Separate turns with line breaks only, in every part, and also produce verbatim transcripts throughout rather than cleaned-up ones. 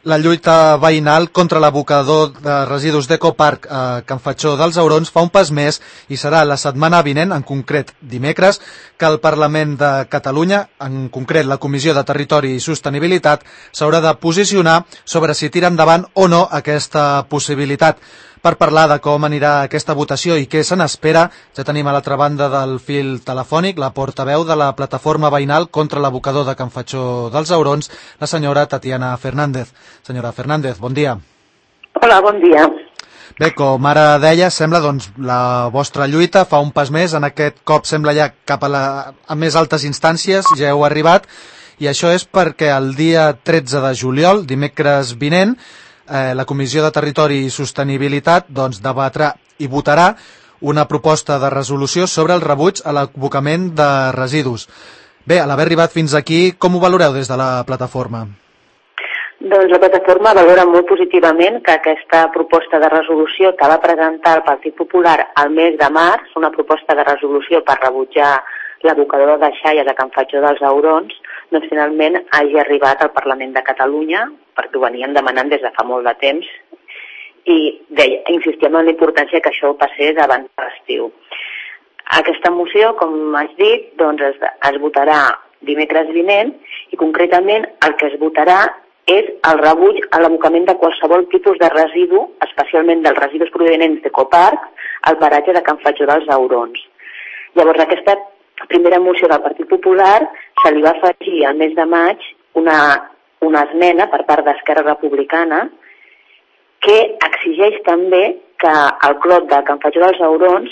la lluita veïnal contra l'abocador de residus d'Ecoparc a Can Fatxó dels Aurons fa un pas més i serà la setmana vinent, en concret dimecres, que el Parlament de Catalunya, en concret la Comissió de Territori i Sostenibilitat, s'haurà de posicionar sobre si tira endavant o no aquesta possibilitat. Per parlar de com anirà aquesta votació i què se n'espera, ja tenim a l'altra banda del fil telefònic la portaveu de la plataforma veïnal contra l'abocador de Can Fatxó dels Aurons, la senyora Tatiana Fernández. Senyora Fernández, bon dia.
Hola, bon dia.
Bé, com ara deia, sembla doncs la vostra lluita fa un pas més, en aquest cop sembla ja cap a, la, a més altes instàncies, ja heu arribat, i això és perquè el dia tretze de juliol, dimecres vinent, Eh, la Comissió de Territori i Sostenibilitat doncs, debatrà i votarà una proposta de resolució sobre el rebuig a l'abocament de residus. Bé, a l'haver arribat fins aquí, com ho valoreu des de la plataforma?
Doncs la plataforma valora molt positivament que aquesta proposta de resolució que va presentar el Partit Popular al mes de març, una proposta de resolució per rebutjar l'abocador de Xalles a Can Fatxó dels Aurons, doncs finalment hagi arribat al Parlament de Catalunya, perquè ho veníem demanant des de fa molt de temps, i deia, insistíem en la importància que això passés abans de l'estiu. Aquesta moció, com has dit, doncs es, es votarà dimecres vinent, i concretament el que es votarà és el rebuig a l'abocament de qualsevol tipus de residu, especialment dels residus provenents d'Ecoparc, al paratge de Can Fatxó dels Aurons. Llavors, aquesta primera moció del Partit Popular se li va afegir al mes de maig una, una esmena per part d'Esquerra Republicana que exigeix també que el clot de Can Fatxó dels Aurons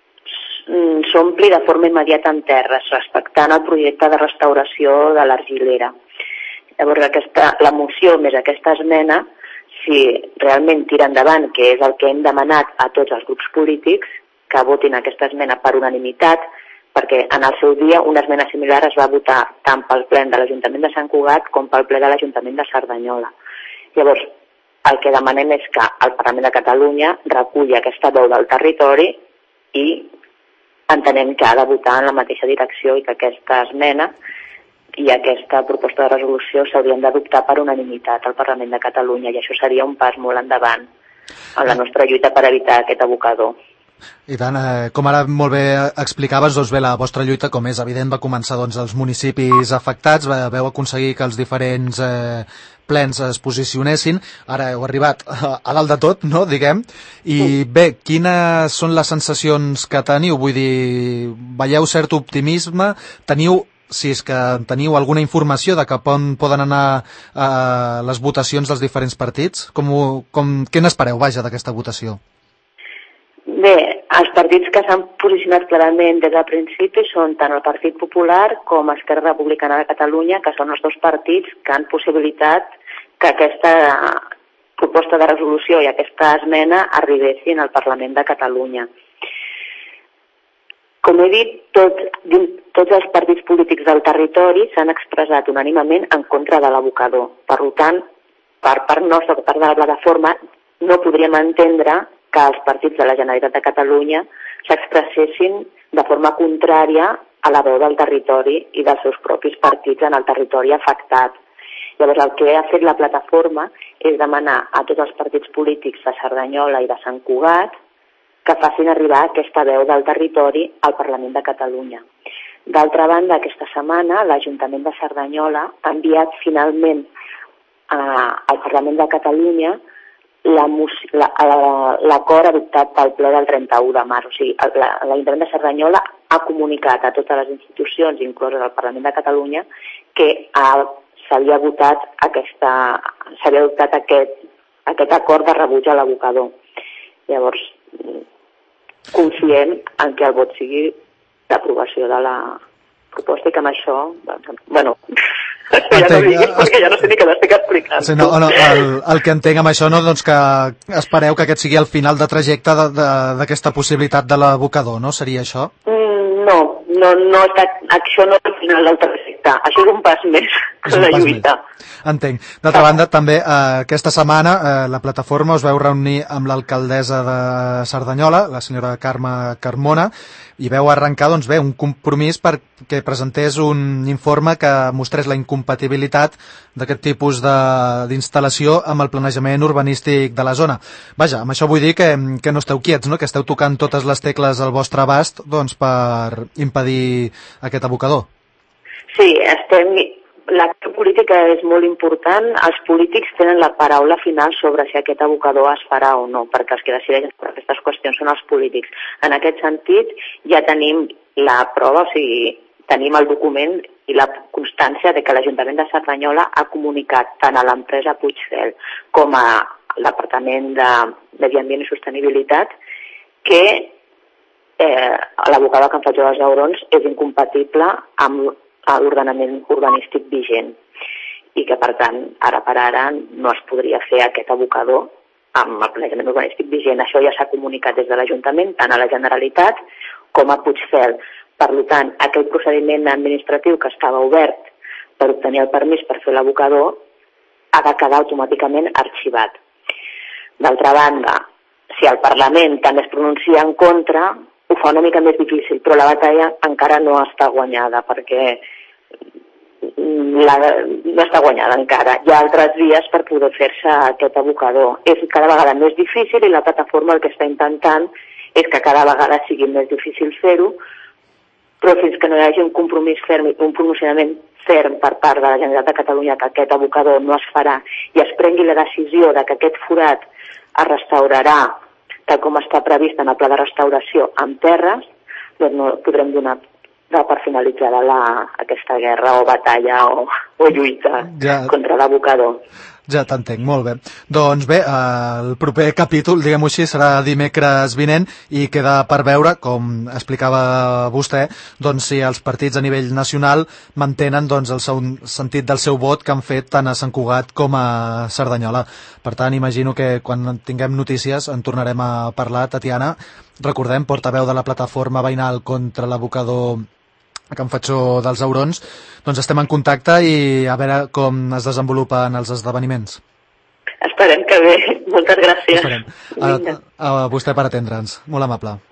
s'ompli de forma immediata en terres, respectant el projecte de restauració de l'argilera. Llavors, aquesta, la moció més aquesta esmena, si realment tira endavant, que és el que hem demanat a tots els grups polítics, que votin aquesta esmena per unanimitat, perquè en el seu dia una esmena similar es va votar tant pel ple de l'Ajuntament de Sant Cugat com pel ple de l'Ajuntament de Cerdanyola. Llavors, el que demanem és que el Parlament de Catalunya reculli aquesta veu del territori i entenem que ha de votar en la mateixa direcció i que aquesta esmena i aquesta proposta de resolució s'haurien d'adoptar per unanimitat al Parlament de Catalunya, i això seria un pas molt endavant en la nostra lluita per evitar aquest abocador.
I tant, eh, com ara molt bé explicaves, doncs bé, la vostra lluita, com és evident, va començar doncs, als municipis afectats, vau aconseguir que els diferents eh, plens es posicionessin, ara heu arribat a, a dalt de tot, no?, diguem, i bé, quines són les sensacions que teniu? Vull dir, veieu cert optimisme? Teniu, si és que teniu alguna informació de cap on poden anar eh, les votacions dels diferents partits? Com, ho, com, què n'espereu, vaja, d'aquesta votació?
Bé, els partits que s'han posicionat clarament des del principi són tant el Partit Popular com Esquerra Republicana de Catalunya, que són els dos partits que han possibilitat que aquesta proposta de resolució i aquesta esmena arribessin al Parlament de Catalunya. Com he dit, tot, tots els partits polítics del territori s'han expressat unànimement en contra de l'abocador. Per tant, per part nostra, per part de la plataforma, no podríem entendre que els partits de la Generalitat de Catalunya s'expressessin de forma contrària a la veu del territori i dels seus propis partits en el territori afectat. Llavors, el que ha fet la plataforma és demanar a tots els partits polítics de Cerdanyola i de Sant Cugat que facin arribar aquesta veu del territori al Parlament de Catalunya. D'altra banda, aquesta setmana l'Ajuntament de Cerdanyola ha enviat finalment a, al Parlament de Catalunya l'acord adoptat pel ple del trenta-u de març. O sigui, l'Ajuntament de Cerdanyola ha comunicat a totes les institucions, incloses el Parlament de Catalunya, que s'havia votat aquesta, s'havia adoptat aquest, aquest acord de rebuig a l'abocador. Llavors, confiem en que el vot sigui d'aprovació de la proposta i que amb això, bueno, ja no diguis perquè ja no sé ni què l'estic explicant.
Sí, no, no, el, el que entenc amb això, no, doncs que espereu que aquest sigui el final de trajecte d'aquesta possibilitat de l'abocador, no? Seria això?
Mm, no, no, no, això no és el final del trajecte. projecte. Això és un pas més que la lluita.
Entenc. D'altra banda, també eh, aquesta setmana eh, la plataforma us veu reunir amb l'alcaldessa de Cerdanyola, la senyora Carme Carmona, i veu arrencar doncs, bé, un compromís perquè presentés un informe que mostrés la incompatibilitat d'aquest tipus d'instal·lació amb el planejament urbanístic de la zona. Vaja, amb això vull dir que, que no esteu quiets, no? Que esteu tocant totes les tecles al vostre abast doncs, per impedir aquest abocador.
Sí, estem... L'acció política és molt important. Els polítics tenen la paraula final sobre si aquest abocador es farà o no, perquè els que decideixen sobre aquestes qüestions són els polítics. En aquest sentit, ja tenim la prova, o sigui, tenim el document i la constància de que l'Ajuntament de Cerdanyola ha comunicat tant a l'empresa Puigcel com al Departament de Medi Ambient i Sostenibilitat que eh, l'abocador que em faig dels Aurons és incompatible amb a l'ordenament urbanístic vigent i que, per tant, ara per ara no es podria fer aquest abocador amb el planejament urbanístic vigent. Això ja s'ha comunicat des de l'Ajuntament, tant a la Generalitat com a Puigcel. Per tant, aquell procediment administratiu que estava obert per obtenir el permís per fer l'abocador ha de quedar automàticament arxivat. D'altra banda, si el Parlament també es pronuncia en contra, ho fa una mica més difícil, però la batalla encara no està guanyada, perquè la, no està guanyada encara. Hi ha altres vies per poder fer-se aquest abocador. És cada vegada més difícil i la plataforma el que està intentant és que cada vegada sigui més difícil fer-ho, però fins que no hi hagi un compromís ferm, un pronunciament ferm per part de la Generalitat de Catalunya que aquest abocador no es farà i es prengui la decisió de que aquest forat es restaurarà tal com està previst en el pla de restauració amb terres, doncs no podrem donar per finalitzada la, aquesta guerra o batalla o, o lluita ja, contra l'abocador.
Ja t'entenc, molt bé. Doncs bé, el proper capítol, diguem-ho així, serà dimecres vinent i queda per veure, com explicava vostè, doncs si els partits a nivell nacional mantenen doncs, el seu, sentit del seu vot que han fet tant a Sant Cugat com a Cerdanyola. Per tant, imagino que quan tinguem notícies en tornarem a parlar. Tatiana, recordem, portaveu de la plataforma veïnal contra l'abocador Can Fatxó dels Aurons, doncs estem en contacte i a veure com es desenvolupen els esdeveniments.
Esperem que bé. Moltes gràcies.
A, a vostè per atendre'ns. Molt amable.